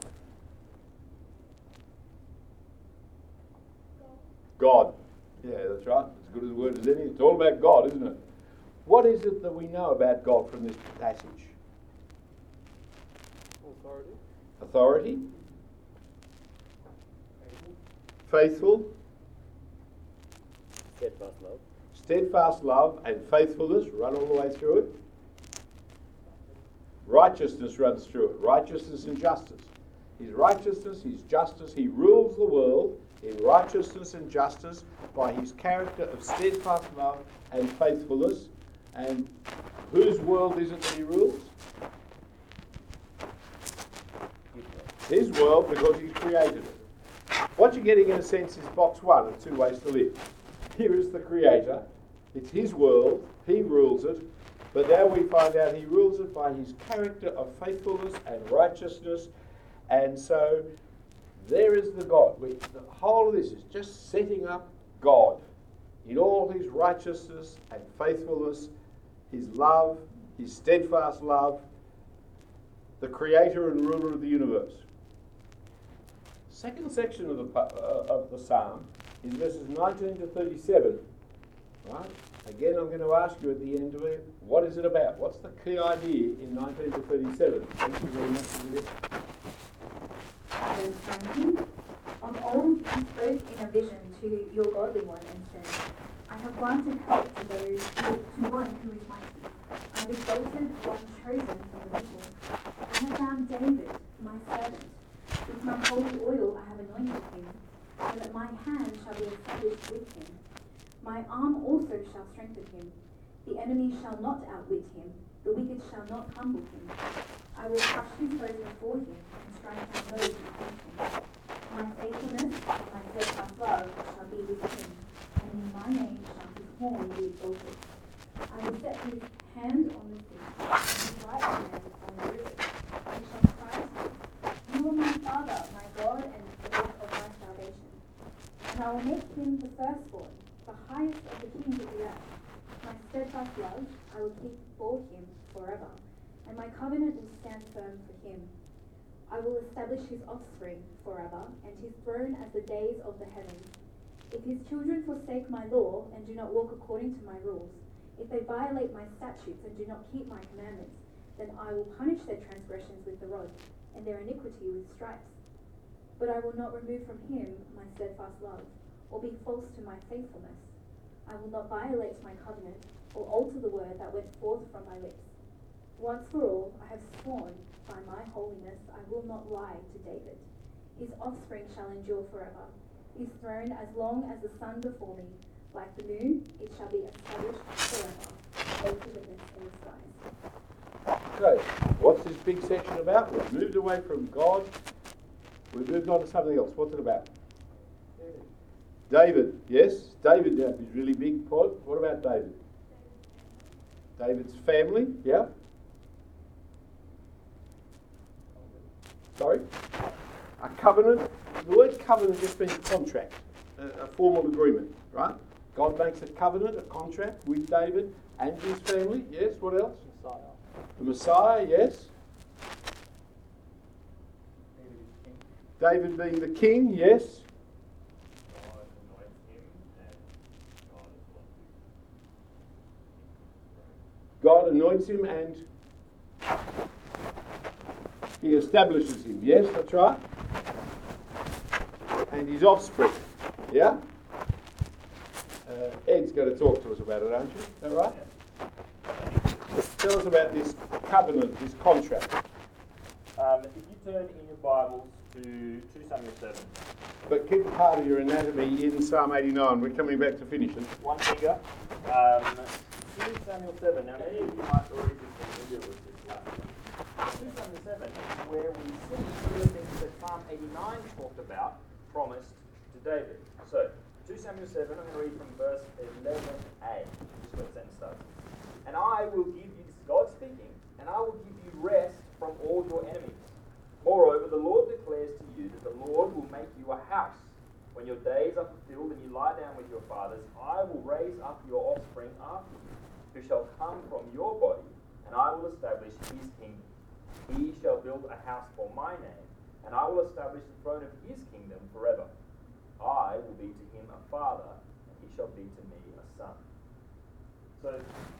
God. Yeah, that's right. As good as a word as any. It's all about God, isn't it? What is it that we know about God from this passage? Authority. Authority. Faithful. Steadfast love. Steadfast love and faithfulness run all the way through it. Righteousness runs through it. Righteousness and justice. His righteousness, his justice, he rules the world in righteousness and justice by his character of steadfast love and faithfulness. And whose world is it that he rules? His world, because he's created it. What you're getting in a sense is box one of two ways to live. Here is the creator. It's his world. He rules it. But now we find out he rules it by his character of faithfulness and righteousness. And so there is the God. The whole of this is just setting up God in all his righteousness and faithfulness, his love, his steadfast love, the creator and ruler of the universe. Second section of the psalm is verses 19 to 37. Right? Again, I'm going to ask you at the end of it, what is it about? What's the key idea in 19 to 37? Thank you very much for this. Verse 19. Of old you spoke in a vision to your godly one and said, I have granted help to one who is mighty. I have exalted one chosen from the people. I have found David, my servant. With my holy oil I have anointed him, so that my hand shall be established with him. My arm also shall strengthen him. The enemy shall not outwit him. The wicked shall not humble him. I will crush his foes before him and strike down those who hate him. My faithfulness, my steadfast love shall be with him, and in my name shall his horn be exalted. I will set his hand on the sea, and his right hand on the river. He shall cry to me, You are my Father, my God, and the rock of my salvation. And I will make him the firstborn, the highest of the kings of the earth. My steadfast love I will keep for him forever, and my covenant will stand firm for him. I will establish his offspring forever, and his throne as the days of the heavens. If his children forsake my law, and do not walk according to my rules, if they violate my statutes and do not keep my commandments, then I will punish their transgressions with the rod, and their iniquity with stripes. But I will not remove from him my steadfast love, or be false to my faithfulness. I will not violate my covenant, or alter the word that went forth from my lips. Once for all, I have sworn by my holiness, I will not lie to David. His offspring shall endure forever. His throne as long as the sun before me. Like the moon, it shall be established forever. Faith to witness in the skies. Okay, what's this big section about? We've moved away from God. We've moved on to something else. What's it about? David, yes. David is really big part. What about David? David's family, yeah. Sorry? A covenant. The word covenant just means contract, a formal agreement, right? God makes a covenant, a contract with David and his family. Yes, what else? Messiah. The Messiah, yes. David being the king, yes. God anoints him and he establishes him. Yes, that's right. And his offspring. Yeah? Ed's going to talk to us about it, aren't you? Is that right? Tell us about this covenant, this contract. If you turn in your Bibles to 2 Samuel 7. But keep part of your anatomy in Psalm 89. We're coming back to finish it. One finger. 2 Samuel 7. Now, many of you might already be familiar with this last one. 2 Samuel 7 is where we see some of the things that Psalm 89 talked about, promised to David. So, 2 Samuel 7, I'm going to read from verse 11a. This is where the sentence starts. And I will give you, this is God speaking, and I will give you rest from all your enemies. Moreover, the Lord declares to you that the Lord will make you a house. When your days are fulfilled and you lie down with your fathers, I will raise up your offspring after you, who shall come from your body, and I will establish his kingdom. He shall build a house for my name, and I will establish the throne of his kingdom forever. I will be to him a father, and he shall be to me a son. So,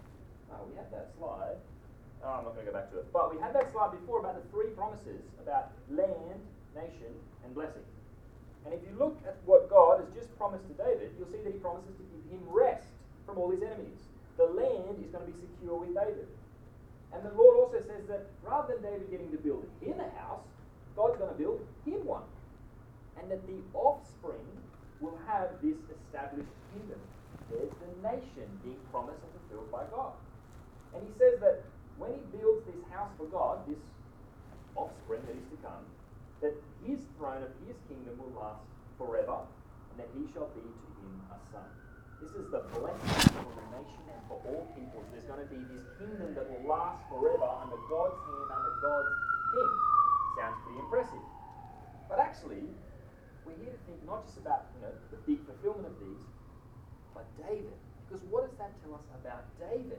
we had that slide. I'm not going to go back to it. But we had that slide before about the three promises about land, nation, and blessing. And if you look at what God has just promised to David, you'll see that he promises to give him rest from all his enemies. The land is going to be secure with David. And the Lord also says that rather than David getting to build him a house, God's going to build him one. And that the offspring will have this established kingdom. There's the nation being promised and fulfilled by God. And he says that when he builds this house for God, this offspring that is to come, that his throne of his kingdom will last forever, and that he shall be to him a son. This is the blessing for the nation and for all peoples. There's going to be this kingdom that will last forever under God's hand, under God's king. Sounds pretty impressive. But actually, we're here to think not just about the big fulfillment of these, but David. Because what does that tell us about David?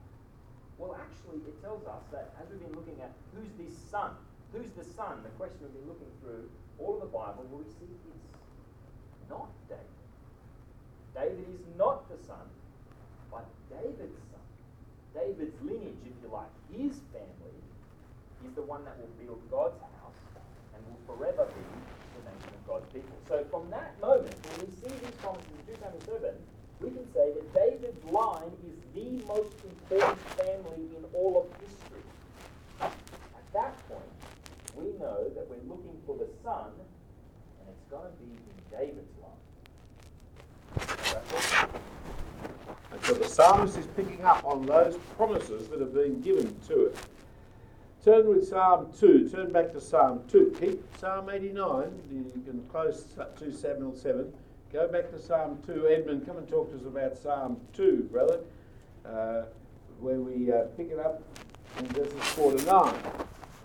Well, actually, it tells us that as we've been looking at who's this son, who's the son, the question we've been looking through all of the Bible, where we see it's not David. David is not the son, but David's son. David's lineage, if you like, his family, is the one that will build God's house and will forever be the nation of God's people. So from that moment, when we see these promises in 2 Samuel 7, we can say that David's line is the most important family in all of history. At that point, we know that we're looking for the son, and it's going to be in David's line. And so the psalmist is picking up on those promises that have been given to it. Turn with Psalm 2. Turn back to Psalm 2. Keep Psalm 89. You can close 2 Samuel 7. Go back to Psalm 2. Edmund, come and talk to us about Psalm 2, brother, where we pick it up in verses 4 to 9. Psalm 2,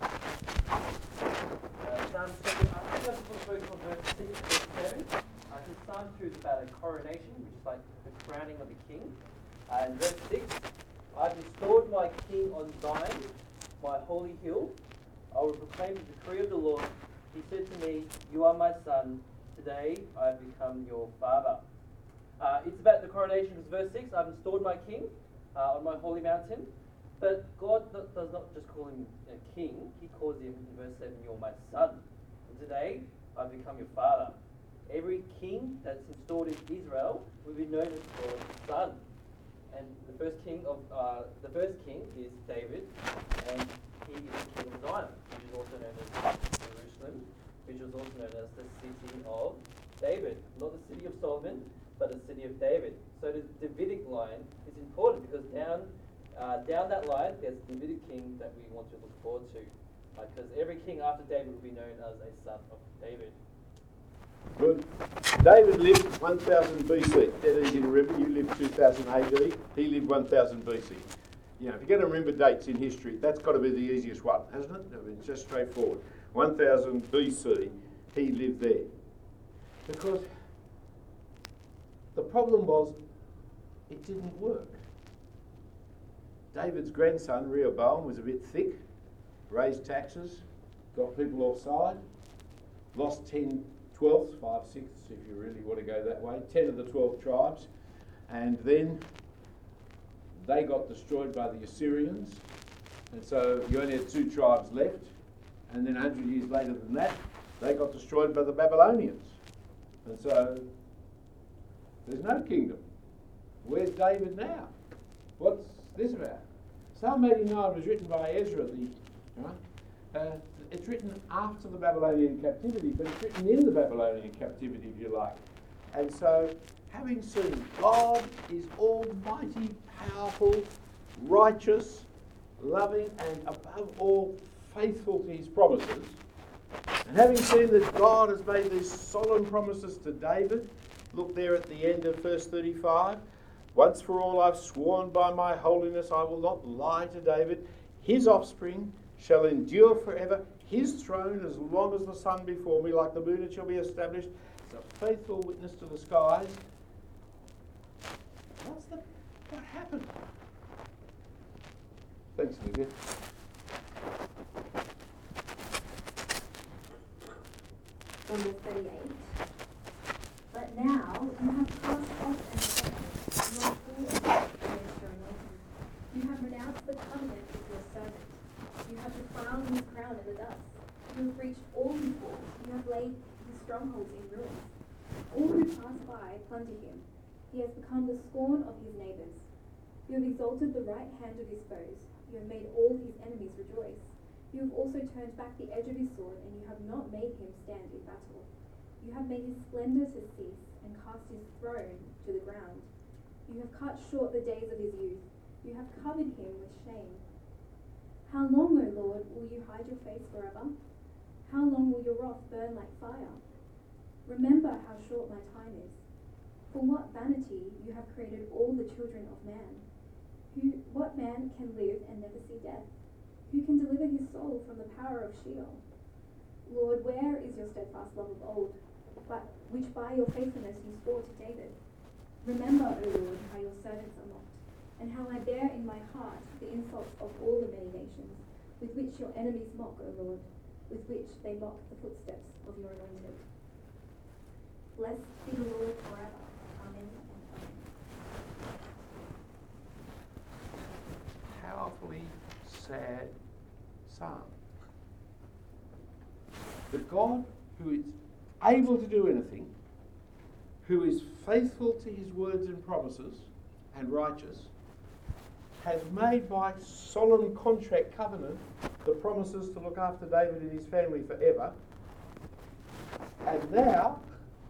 I think that's the first one, verse 6 to 7. Psalm 2 is about a coronation, which is like the crowning of a king. And verse 6, I've restored my king on Zion, my holy hill. I will proclaim the decree of the Lord. He said to me, you are my son. Today I have become your father. It's about the coronation. It's verse 6. I've restored my king on my holy mountain. But God does not just call him a king. He calls him, in verse 7, you're my son. And today I've become your father. Every king that's installed in Israel will be known as God's son. And the first king is David, and he is the king of Zion, which is also known as Jerusalem, which is also known as the city of David. Not the city of Solomon, but the city of David. So the Davidic line is important because down that line, there's a Davidic king that we want to look forward to. Because every king after David will be known as a son of David. Good. David lived 1000 BC. That easy to remember. You lived 2000 AD. He lived 1000 BC. If you're going to remember dates in history, that's got to be the easiest one, hasn't it? I mean, it's just straightforward. 1000 BC, he lived there. Because the problem was, it didn't work. David's grandson, Rehoboam, was a bit thick, raised taxes, got people offside, lost 10 12ths, 5/6 if you really want to go that way, 10 of the 12 tribes, and then they got destroyed by the Assyrians, and so you only had 2 tribes left, and then 100 years later than that, they got destroyed by the Babylonians. And so there's no kingdom. Where's David now? What's this about? Psalm 89 was written by Ezra. It's written after the Babylonian captivity, but it's written in the Babylonian captivity, if you like. And so, having seen God is almighty, powerful, righteous, loving, and above all, faithful to his promises, and having seen that God has made these solemn promises to David, look there at the end of verse 35. Once for all I've sworn by my holiness, I will not lie to David. His offspring shall endure forever. His throne as long as the sun before me, like the moon it shall be established. It's a faithful witness to the skies. What happened? Thanks, Olivia. Number 38. But now you have cast off and your full against your anointing. You have renounced the covenant with your servant. You have defiled his crown in the dust. You have breached all his walls. You have laid his strongholds in ruins. All who pass by plunder him. He has become the scorn of his neighbors. You have exalted the right hand of his foes. You have made all his enemies rejoice. You have also turned back the edge of his sword, and you have not made him stand in battle. You have made his splendor to cease, and cast his throne to the ground. You have cut short the days of his youth. You have covered him with shame. How long, O Lord, will you hide your face forever? How long will your wrath burn like fire? Remember how short my time is. For what vanity you have created all the children of man. What man can live and never see death? Who can deliver his soul from the power of Sheol? Lord, where is your steadfast love of old, which by your faithfulness you swore to David? Remember, O Lord, how your servants are mocked, and how I bear in my heart the insults of all the many nations, with which your enemies mock, O Lord, with which they mock the footsteps of your anointed. Blessed be the Lord forever. Amen and amen. Powerfully sad psalm. The God who is able to do anything, who is faithful to his words and promises and righteous, has made by solemn contract covenant the promises to look after David and his family forever. And now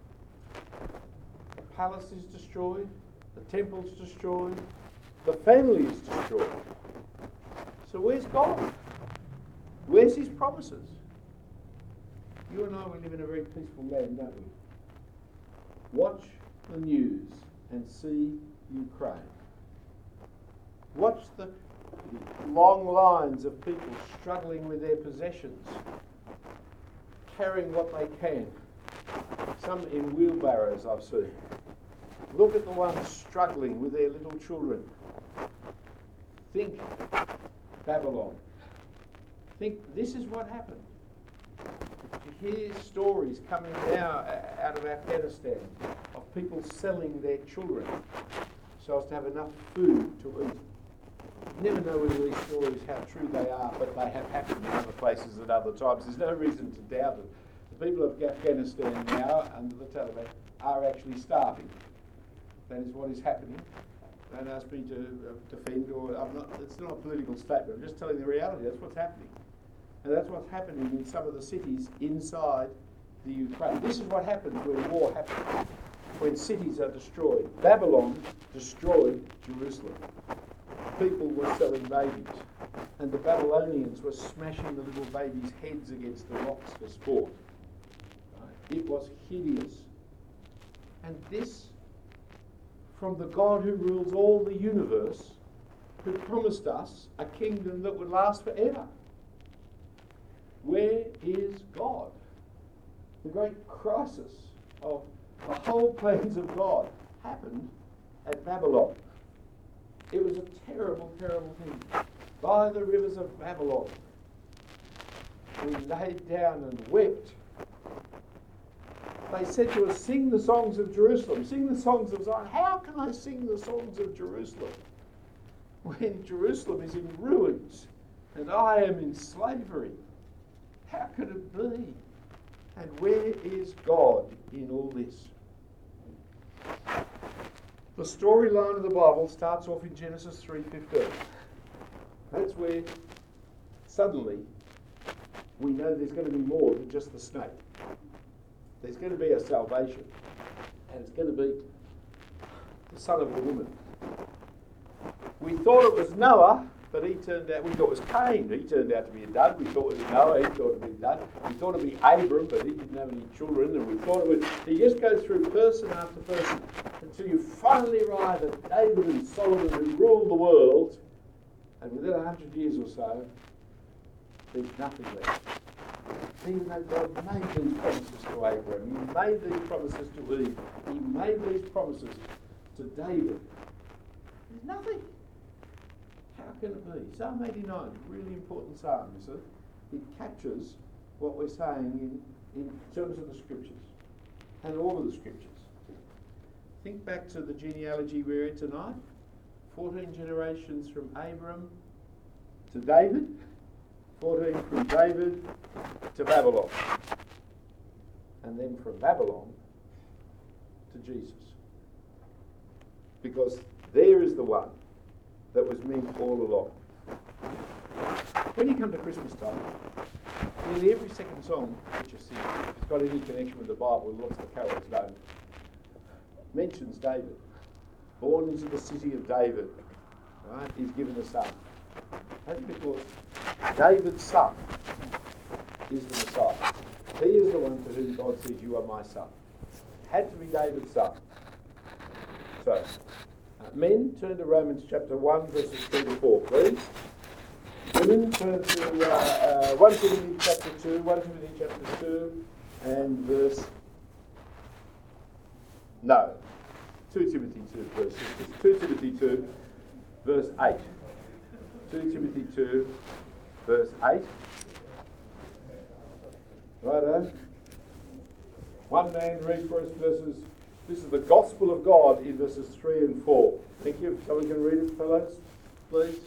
the palace is destroyed, the temple's destroyed, the family is destroyed. So where's God? Where's his promises? You and I, we live in a very peaceful land, don't we? Watch the news and see Ukraine. Watch the long lines of people struggling with their possessions, carrying what they can. Some in wheelbarrows I've seen. Look at the ones struggling with their little children. Think Babylon. Think this is what happened. To hear stories coming now out of Afghanistan of people selling their children so as to have enough food to eat. You never know whether these stories, how true they are, but they have happened in other places at other times. There's no reason to doubt it. The people of Afghanistan now, under the Taliban, are actually starving. That is what is happening. Don't ask me to defend, or it's not a political statement. I'm just telling the reality. That's what's happening. And that's what's happening in some of the cities inside the Ukraine. This is what happens when war happens, when cities are destroyed. Babylon destroyed Jerusalem. People were selling babies, and the Babylonians were smashing the little babies' heads against the rocks for sport. It was hideous. And this, from the God who rules all the universe, who promised us a kingdom that would last forever. Where is God? The great crisis of the whole plans of God happened at Babylon. It was a terrible, terrible thing. By the rivers of Babylon, we laid down and wept. They said to us, sing the songs of Jerusalem, sing the songs of Zion. How can I sing the songs of Jerusalem? when Jerusalem is in ruins and I am in slavery? How could it be? And where is God in all this? The storyline of the Bible starts off in Genesis 3:15. That's where suddenly we know there's going to be more than just the snake. There's going to be a salvation, and it's going to be the son of a woman. We thought it was Noah, but we thought it was Cain. He turned out to be a dud. We thought it was Noah. He thought it would be a dud. We thought it would be Abram, but he didn't have any children. And we thought it would. You just go through person after person until you finally arrive at David and Solomon who ruled the world. And within 100 years or so, there's nothing left. Even though God made these promises to Abraham, He made these promises to Eve, He made these promises to David, there's nothing. How can it be? Psalm 89, really important psalm, is it? It captures what we're saying in terms of the scriptures and all of the scriptures. Think back to the genealogy we're in tonight. 14 generations from Abram to David, 14 from David to Babylon, and then from Babylon to Jesus. Because there is the one that was meant all along. When you come to Christmas time, nearly every second song that you sing, if it's got any connection with the Bible, lots of the carols don't, mentions David. Born into the city of David, right? He's given a son. That's because David's son is the Messiah. He is the one to whom God says, "You are my son." Had to be David's son. So, men, turn to Romans chapter 1, verses 3 to 4, please. Women, turn to 1 Timothy chapter 2, 1 Timothy chapter 2, and 2 Timothy 2, verses. 2 Timothy 2, verse 8. 2 Timothy 2, verse 8. Righto. One man read for us verses. This is the gospel of God in verses 3 and 4. Thank you. Someone can read it, fellows, please.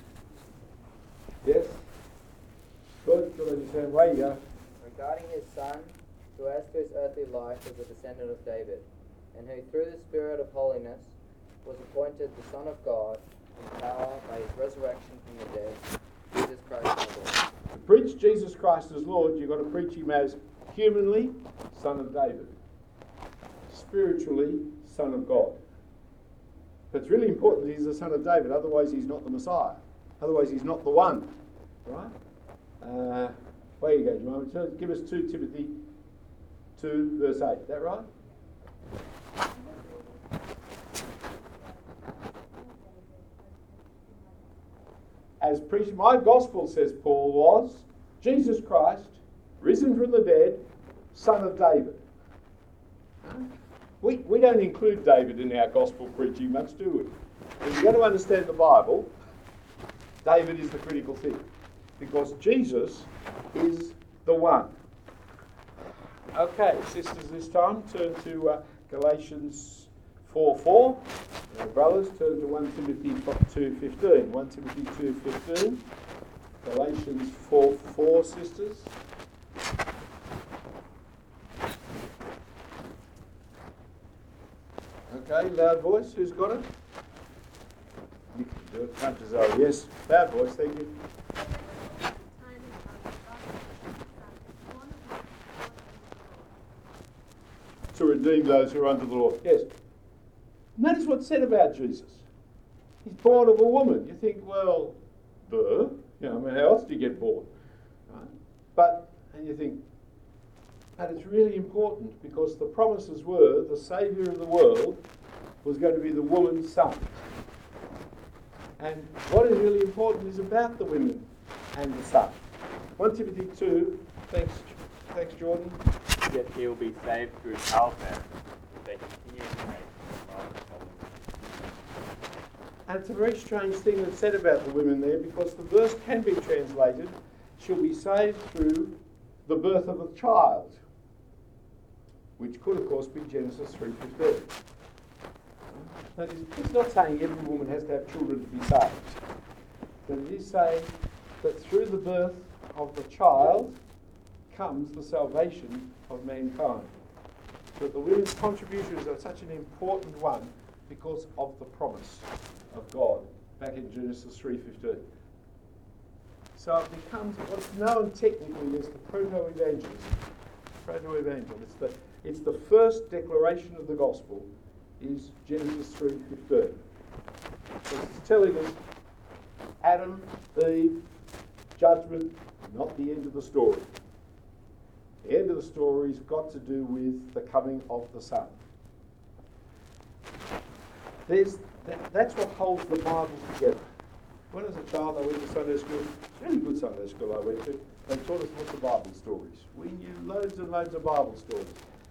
Yes? Good. Good on your hand. Way you go. Regarding his son, who as to his earthly life was a descendant of David, and who through the Spirit of holiness was appointed the Son of God in power by his resurrection from the dead, Jesus Christ our Lord. To preach Jesus Christ as Lord, you've got to preach him as humanly Son of David, spiritually Son of God. But it's really important that he's the Son of David, otherwise he's not the Messiah. Otherwise he's not the one. Right? Where you go, Jemima? Give us 2 Timothy 2, verse 8. Is that right? As preached, my gospel, says Paul, was Jesus Christ, risen from the dead, Son of David. We don't include David in our gospel preaching much, do we? If you're going to understand the Bible, David is the critical thing. Because Jesus is the one. Okay, sisters, this time turn to Galatians 4:4. Brothers, turn to 1 Timothy 2:15. 1 Timothy 2:15. Galatians 4:4, sisters. Okay, loud voice. Who's got it? You can do it. Count as well. Yes, loud voice. Thank you. To redeem those who are under the law. Yes. Notice what's said about Jesus. He's born of a woman. You think, well, duh. How else do you get born? Right? And you think, but it's really important because the promises were the Saviour of the world was going to be the woman's son. And what is really important is about the women and the son. 1 Timothy 2, thanks Jordan. Yet he will be saved through childbearing, if they continue to make the father's problem. And it's a very strange thing that's said about the women there, because the verse can be translated, she'll be saved through the birth of a child, which could of course be Genesis 3:15. That is, it's not saying every woman has to have children to be saved. But it is saying that through the birth of the child comes the salvation of mankind. But the women's contributions are such an important one because of the promise of God back in Genesis 3:15. So it becomes what's known technically as the proto-evangelism. Proto-evangel. It's the first declaration of the gospel is Genesis 3:15. So it's telling us Adam, Eve, judgment, not the end of the story. The end of the story's got to do with the coming of the Son. That's what holds the Bible together. When I was a child, I went to Sunday school. Really good Sunday school I went to. They taught us lots of Bible stories. We knew loads and loads of Bible stories.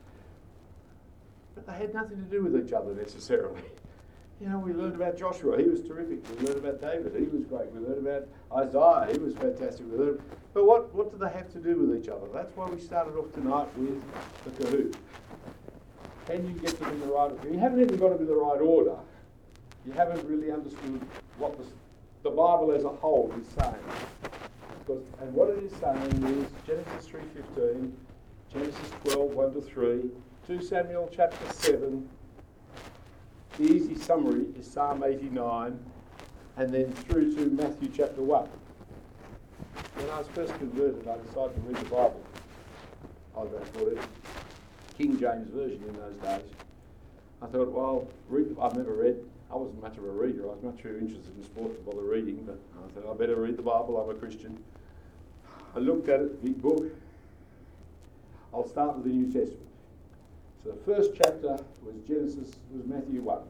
But they had nothing to do with each other necessarily. You know, we learned about Joshua. He was terrific. We learned about David. He was great. We learned about Isaiah. He was fantastic. But what do they have to do with each other? That's why we started off tonight with the Kahoot. Can you get them in the right order? You haven't even got them in the right order. You haven't really understood what the Bible as a whole is saying. And what it is saying is Genesis 3:15, Genesis 12:1-3, 2 Samuel chapter 7. The easy summary is Psalm 89, and then through to Matthew chapter 1. When I was first converted, I decided to read the Bible. I was going to call it King James Version in those days. I thought, well, I've never read. I wasn't much of a reader. I was much too interested in sport to bother reading, but I thought I better read the Bible. I'm a Christian. I looked at it, big book. I'll start with the New Testament. So the first chapter was Matthew 1.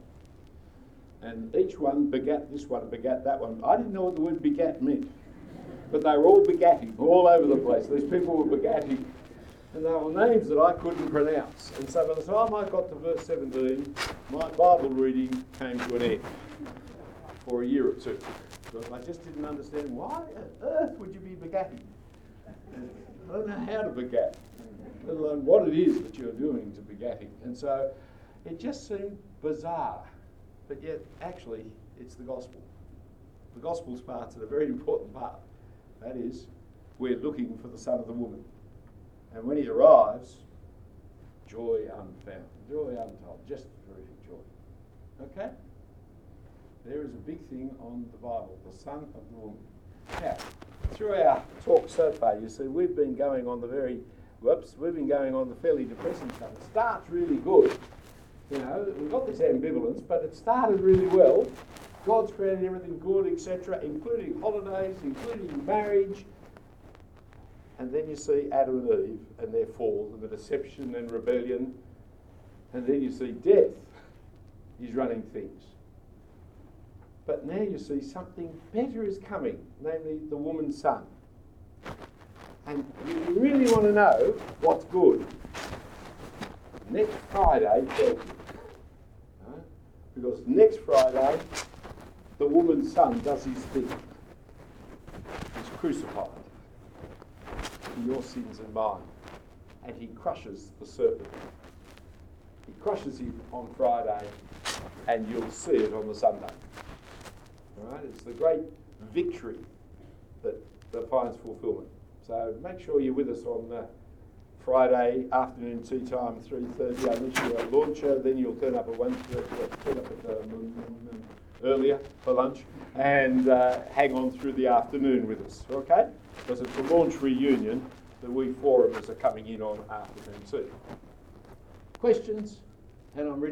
And each one begat this one, begat that one. I didn't know what the word begat meant. But they were all begatting, all over the place. These people were begatting. And they were names that I couldn't pronounce. And so by the time I got to verse 17, my Bible reading came to an end for a year or two. Because I just didn't understand why on earth would you be begatting? I don't know how to begat, let alone what it is that you're doing to begatting. And so it just seemed bizarre. But yet, actually, it's the gospel. The gospel's part's a very important part. That is, we're looking for the son of the woman. And when he arrives, joy unfound, joy untold, just terrific joy. Okay? There is a big thing on the Bible, the son of the woman. Now, through our talk so far, you see, we've been going on the fairly depressing stuff. It starts really good. You know, we've got this ambivalence, but it started really well. God's created everything good, etc., including holidays, including marriage. And then you see Adam and Eve and their fall and the deception and rebellion. And then you see death is running things. But now you see something better is coming, namely the woman's son. And you really want to know what's good. Next Friday tells you. Right? Because next Friday, the woman's son does his thing. He's crucified for your sins and mine. And he crushes the serpent. He crushes him on Friday, and you'll see it on the Sunday. All right? It's the great victory that finds fulfillment. So make sure you're with us on Friday afternoon tea time, 3:30. Unless you're a launcher, then you'll turn up at 1:30. Turn up at earlier for lunch and hang on through the afternoon with us. Okay? Because it's a launch reunion that we forumers are coming in on afternoon tea. Questions? And I'm ready.